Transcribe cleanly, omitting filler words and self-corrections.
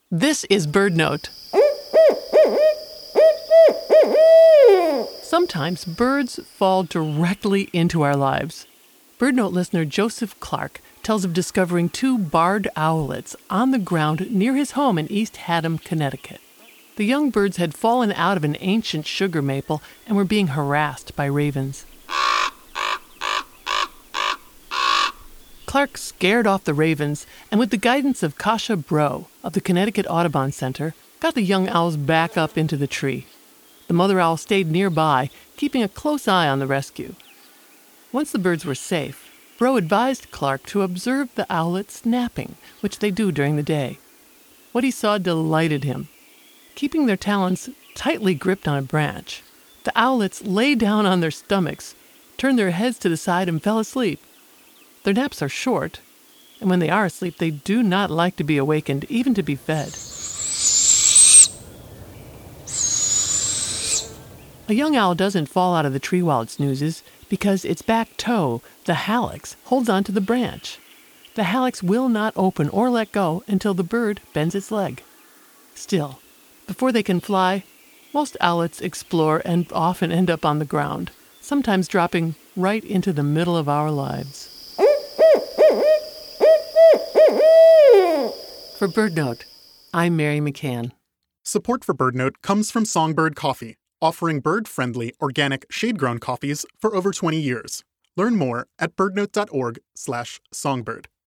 This is BirdNote. Sometimes birds fall directly into our lives. BirdNote listener Joseph Clark tells of discovering 2 barred owlets on the ground near his home in East Haddam, Connecticut. The young birds had fallen out of an ancient sugar maple and were being harassed by ravens. Clark scared off the ravens, and with the guidance of Kasha Bro of the Connecticut Audubon Center, got the young owls back up into the tree. The mother owl stayed nearby, keeping a close eye on the rescue. Once the birds were safe, Bro advised Clark to observe the owlets napping, which they do during the day. What he saw delighted him. Keeping their talons tightly gripped on a branch, the owlets lay down on their stomachs, turned their heads to the side, and fell asleep. Their naps are short, and when they are asleep, they do not like to be awakened, even to be fed. A young owl doesn't fall out of the tree while it snoozes because its back toe, the hallux, holds onto the branch. The hallux will not open or let go until the bird bends its leg. Still, before they can fly, most owlets explore and often end up on the ground, sometimes dropping right into the middle of our lives. For BirdNote, I'm Mary McCann. Support for BirdNote comes from Songbird Coffee, offering bird-friendly, organic, shade-grown coffees for over 20 years. Learn more at birdnote.org/songbird.